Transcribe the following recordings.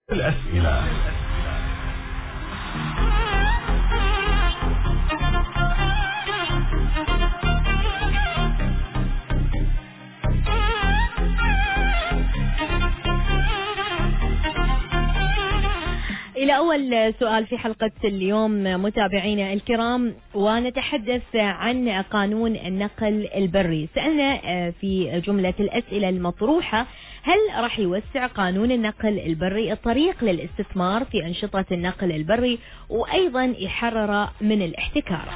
الأسئلة. إلى أول سؤال في حلقة اليوم متابعينا الكرام، ونتحدث عن قانون النقل البري. سألنا في جملة الأسئلة المطروحة: هل راح يوسع قانون النقل البري الطريق للاستثمار في أنشطة النقل البري وأيضا يحرر من الاحتكار؟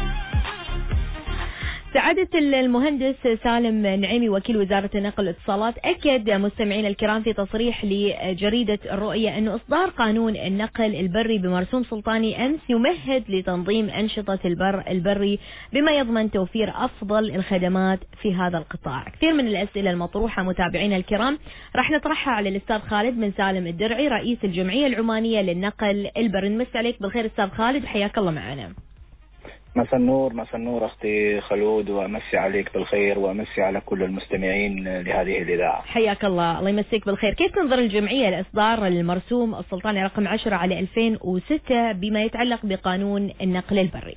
سعادة المهندس سالم نعيمي وكيل وزارة النقل والاتصالات أكد مستمعينا الكرام في تصريح لجريدة الرؤية أن إصدار قانون النقل البري بمرسوم سلطاني أمس يمهد لتنظيم أنشطة البري بما يضمن توفير أفضل الخدمات في هذا القطاع. كثير من الأسئلة المطروحة متابعينا الكرام راح نطرحها على الأستاذ خالد بن سالم الدرعي رئيس الجمعية العمانية للنقل البري. نمس عليك بالخير أستاذ خالد، حياك الله معنا. مساء النور أختي خلود، وأمسي عليك بالخير وأمسي على كل المستمعين لهذه الإذاعة. حياك الله، الله يمسيك بالخير. كيف تنظر الجمعية لإصدار المرسوم السلطاني رقم 10 على 2006 بما يتعلق بقانون النقل البري؟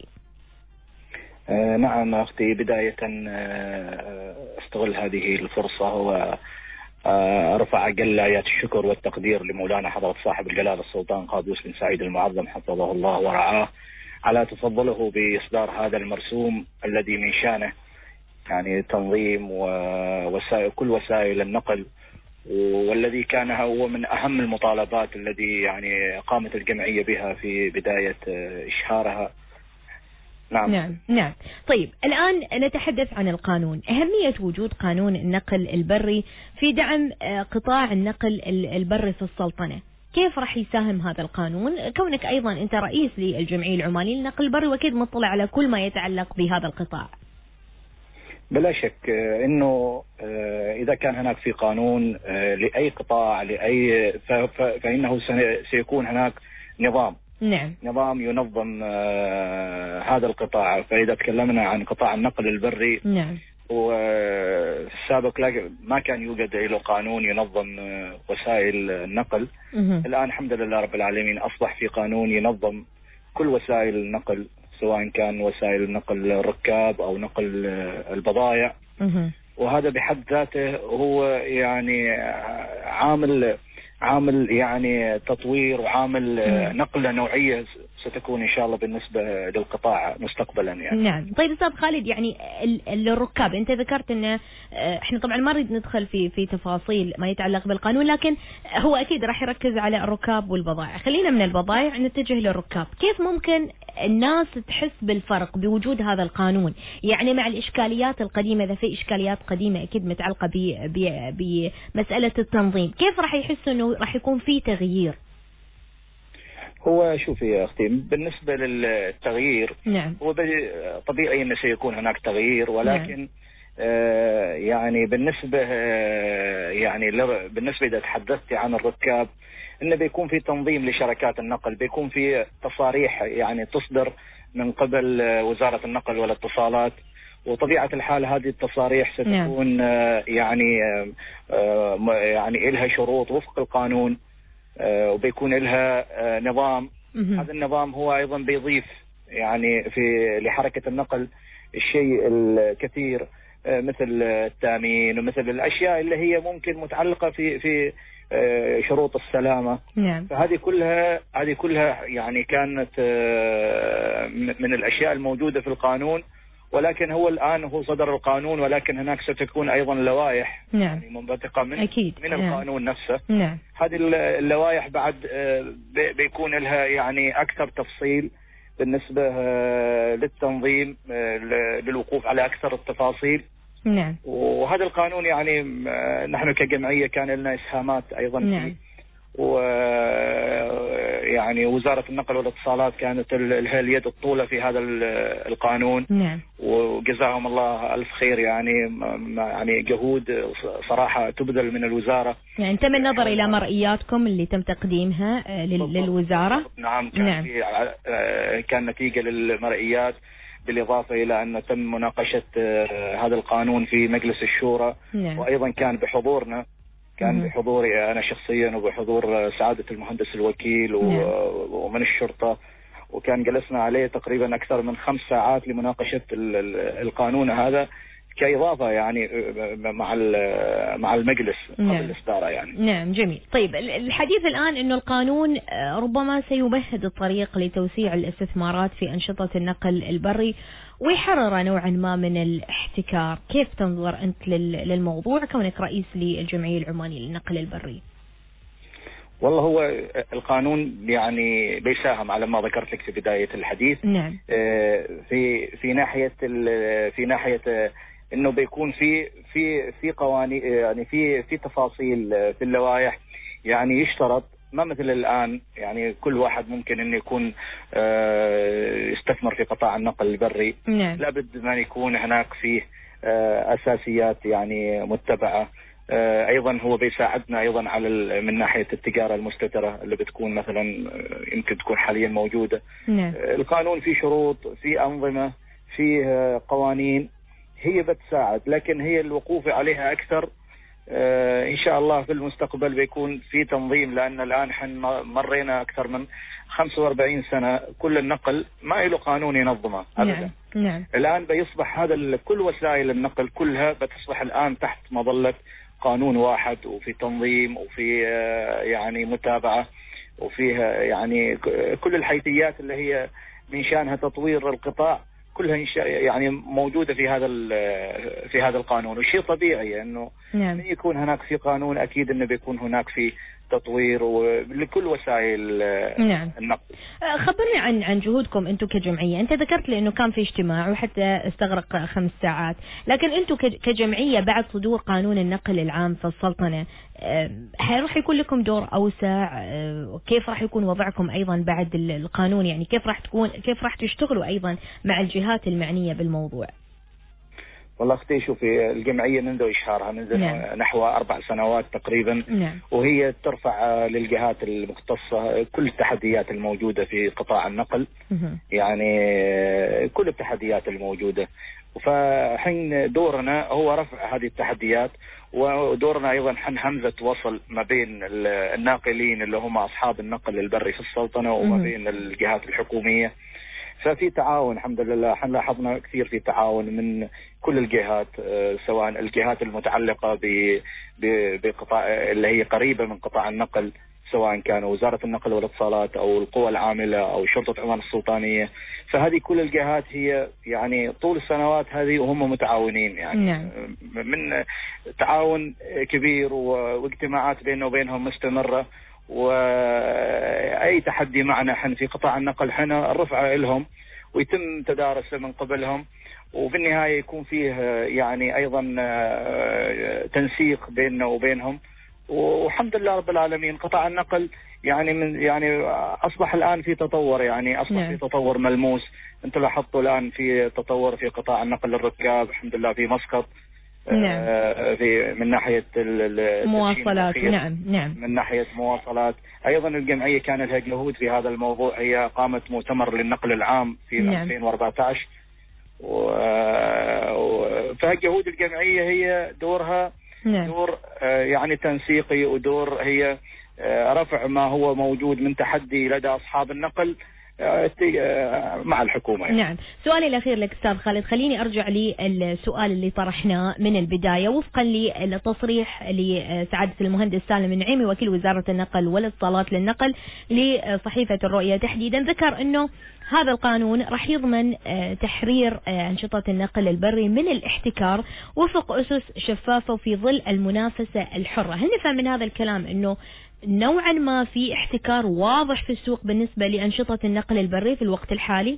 نعم أختي، بداية استغل هذه الفرصة وأرفع أقل آيات الشكر والتقدير لمولانا حضرة صاحب الجلالة السلطان قابوس بن سعيد المعظم حفظه الله ورعاه على تفضله بإصدار هذا المرسوم الذي من شأنه يعني تنظيم كل وسائل النقل، والذي كان هو من أهم المطالبات الذي يعني قامت الجمعية بها في بداية إشهارها. نعم. طيب الآن نتحدث عن القانون. أهمية وجود قانون النقل البري في دعم قطاع النقل البري في السلطنة، كيف راح يساهم هذا القانون كونك أيضا أنت رئيس للجمعية العمانية للنقل البري وأكيد مطلع على كل ما يتعلق بهذا القطاع؟ بلا شك أنه إذا كان هناك في قانون لأي قطاع فإنه سيكون هناك نظام ينظم هذا القطاع. فإذا تكلمنا عن قطاع النقل البري وفي السابق ما كان يوجد له قانون ينظم وسائل النقل. الآن الحمد لله رب العالمين أصبح في قانون ينظم كل وسائل النقل، سواء كان وسائل نقل الركاب أو نقل البضائع. وهذا بحد ذاته هو يعني عامل يعني تطوير وعامل نقلة نوعية ستكون إن شاء الله بالنسبة للقطاع مستقبلا يعني. نعم. طيب أستاذ خالد، يعني الركاب أنت ذكرت أن إحنا طبعا ما نريد ندخل في تفاصيل ما يتعلق بالقانون، لكن هو أكيد راح يركز على الركاب والبضائع. خلينا من البضائع نتجه للركاب. كيف ممكن الناس تحس بالفرق بوجود هذا القانون؟ يعني مع الإشكاليات القديمة، إذا في إشكاليات قديمة أكيد متعلقة بمسألة التنظيم، كيف راح يحسوا أنه راح يكون في تغيير؟ هو شوفي يا أختي، بالنسبة للتغيير هو طبيعي أنه سيكون هناك تغيير، ولكن يعني بالنسبة إذا تحدثت عن الركاب إنه بيكون في تنظيم لشركات النقل، بيكون في تصاريح يعني تصدر من قبل وزارة النقل والاتصالات، وطبيعة الحال هذه التصاريح ستكون يعني إلها شروط وفق القانون، وبيكون لها نظام. هذا النظام هو أيضا بيضيف يعني لحركة النقل الشيء الكثير مثل التأمين ومثل الأشياء اللي هي ممكن متعلقة في شروط السلامة. فهذه كلها يعني كانت من الأشياء الموجودة في القانون، ولكن هو الآن هو صدر القانون، ولكن هناك ستكون أيضا لوائح يعني منبثقة من القانون نفسه. هذه اللوائح بعد بيكون لها يعني أكثر تفصيل بالنسبة للتنظيم، للوقوف على أكثر التفاصيل. وهذا القانون يعني نحن كجمعية كان لنا إسهامات أيضا فيه، ويعني وزارة النقل والاتصالات كانت لها اليد الطولة في هذا القانون. وجزاهم الله ألف خير، يعني جهود صراحة تبذل من الوزارة. يعني تم النظر إلى مرئياتكم اللي تم تقديمها للوزارة. نعم. كان نتيجة للمرئيات، بالإضافة إلى أن تم مناقشة هذا القانون في مجلس الشورى. وأيضا كان بحضورنا كان بحضوري أنا شخصيا وبحضور سعادة المهندس الوكيل ومن الشرطة، وكان جلسنا عليه تقريبا أكثر من 5 ساعات لمناقشة القانون هذا كإضافة يعني مع المجلس قبل الإصدار يعني. نعم جميل. طيب الحديث الآن إنه القانون ربما سيمهد الطريق لتوسيع الاستثمارات في أنشطة النقل البري ويحرر نوعا ما من الاحتكار، كيف تنظر أنت للموضوع كونك رئيس للجمعية العمانية للنقل البري؟ والله هو القانون يعني بيساهم على ما ذكرت لك في بداية الحديث. نعم. في ناحية انه بيكون في قوانين يعني في تفاصيل في اللوائح، يعني يشترط ما مثل الآن يعني كل واحد ممكن انه يكون يستثمر في قطاع النقل البري. نعم. لابد ما يكون هناك فيه أساسيات يعني متبعة. ايضا هو بيساعدنا ايضا على من ناحيه التجاره المستتره اللي بتكون مثلا يمكن تكون حاليا موجوده. نعم. القانون فيه شروط، فيه انظمه، فيه قوانين هي بتساعد، لكن هي الوقوف عليها اكثر ان شاء الله في المستقبل بيكون في تنظيم، لان الان احنا مرينا اكثر من 45 سنه كل النقل ما له قانون ينظمه ابدا. نعم. الان بيصبح هذا كل وسائل النقل كلها بتصبح الان تحت مظله قانون واحد، وفي تنظيم وفي يعني متابعة، وفيها يعني كل الحيثيات اللي هي من شأنها تطوير القطاع كلها يعني موجودة في هذا القانون. وشيء طبيعي انه يكون هناك في قانون اكيد انه بيكون هناك في تطوير لكل وسائل النقل. خبرني عن جهودكم انتم كجمعيه. انت ذكرت لي انه كان في اجتماع وحتى استغرق 5 ساعات، لكن انتم كجمعيه بعد صدور قانون النقل العام في السلطنه راح يكون لكم دور اوسع؟ كيف راح يكون وضعكم ايضا بعد القانون؟ يعني كيف راح تشتغلوا ايضا مع الجهات المعنيه بالموضوع؟ والله اختي شوفي، الجمعيه منذ اشهارها منذ نحو 4 سنوات تقريبا. وهي ترفع للجهات المختصه كل التحديات الموجوده في قطاع النقل. يعني كل التحديات الموجوده، فحين دورنا هو رفع هذه التحديات، ودورنا ايضا حن همزه وصل ما بين الناقلين اللي هم اصحاب النقل البري في السلطنه وما بين الجهات الحكوميه. ففي تعاون الحمد لله، احنا لاحظنا كثير في تعاون من كل الجهات، سواء الجهات المتعلقة بقطاع اللي هي قريبة من قطاع النقل، سواء كان وزارة النقل والاتصالات أو القوى العاملة أو شرطة عمان السلطانية. فهذه كل الجهات هي يعني طول السنوات هذه وهم متعاونين، يعني من تعاون كبير واجتماعات بيننا وبينهم مستمرة. وأي تحدي معنا حن في قطاع النقل حنا الرفع لهم ويتم تدارسه من قبلهم، وفي النهاية يكون فيه يعني أيضا تنسيق بيننا وبينهم. والحمد لله رب العالمين قطاع النقل يعني أصبح الآن في تطور، يعني أصبح في تطور ملموس. أنت لاحظتوا الآن في تطور في قطاع النقل الركاب الحمد لله في مسقط. في من ناحية المواصلات. نعم. من ناحية مواصلات أيضا الجمعية كان لها جهود في هذا الموضوع. هي قامت مؤتمر للنقل العام في 2014 فجهود الجمعية هي دورها دور يعني تنسيقي، ودور هي رفع ما هو موجود من تحدي لدى أصحاب النقل مع الحكومة. نعم. سؤالي الأخير لك أستاذ خالد، خليني أرجع للسؤال اللي طرحناه من البداية وفقا للتصريح لسعادة المهندس سالم النعيمي وكيل وزارة النقل والاتصالات للنقل لصحيفة الرؤية تحديدا. ذكر أنه هذا القانون راح يضمن تحرير أنشطة النقل البري من الاحتكار وفق أسس شفافة وفي ظل المنافسة الحرة. هل نفهم من هذا الكلام أنه نوعا ما في احتكار واضح في السوق بالنسبة لأنشطة النقل البري في الوقت الحالي؟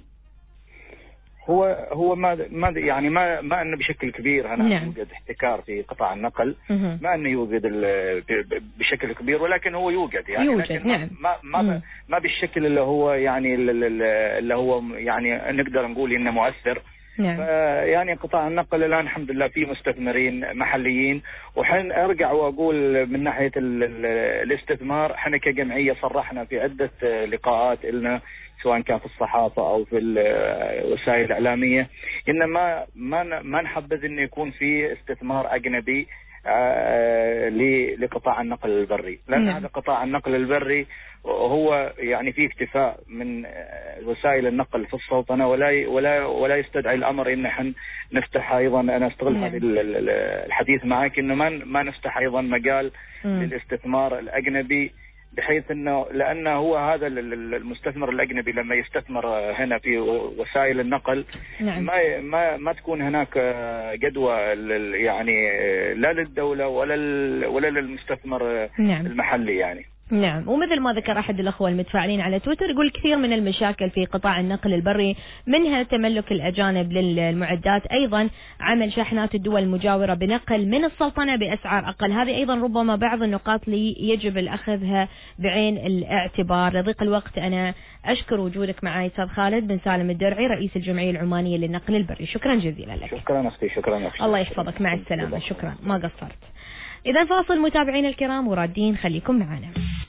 هو ما يعني ما انه بشكل كبير هنا يوجد احتكار في قطاع النقل. ما انه يوجد بشكل كبير، ولكن هو يوجد يعني لكن ما بالشكل اللي هو يعني اللي هو يعني نقدر نقول انه مؤثر. يعني قطاع النقل الآن الحمد لله فيه مستثمرين محليين. وحين أرجع وأقول من ناحية الاستثمار، حنا كجمعية صرحنا في عدة لقاءات لنا سواء كان في الصحافة أو في الوسائل الإعلامية إن ما نحبذ إنه يكون في استثمار أجنبي لقطاع النقل البري، لأن هذا قطاع النقل البري هو يعني في اكتفاء من وسائل النقل في السلطنة، ولا يستدعي الأمر إن احنا نفتح أيضا. أنا استغل هذا الحديث معك إنه ما نفتح أيضا مجال للاستثمار الأجنبي، بحيث انه لانه هو هذا المستثمر الاجنبي لما يستثمر هنا في وسائل النقل ما تكون هناك جدوى يعني لا للدولة ولا للمستثمر المحلي يعني. نعم، ومثل ما ذكر أحد الأخوة المتفاعلين على تويتر، يقول كثير من المشاكل في قطاع النقل البري منها تملك الأجانب للمعدات، أيضا عمل شاحنات الدول المجاورة بنقل من السلطنة بأسعار أقل. هذه أيضا ربما بعض النقاط اللي يجب الأخذها بعين الاعتبار. لضيق الوقت أنا أشكر وجودك معي أستاذ خالد بن سالم الدرعي رئيس الجمعية العمانية للنقل البري، شكرا جزيلا لك. شكرا أختي، شكرا أختي. الله يحفظك، مع السلامة، شكرا، ما قصرت. إذا فاصل متابعين الكرام ورادين، خليكم معنا.